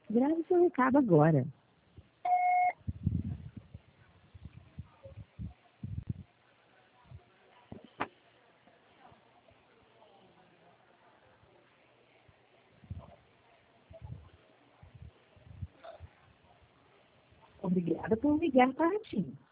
Grave seu recado agora. Obrigada por ligar para a TIM.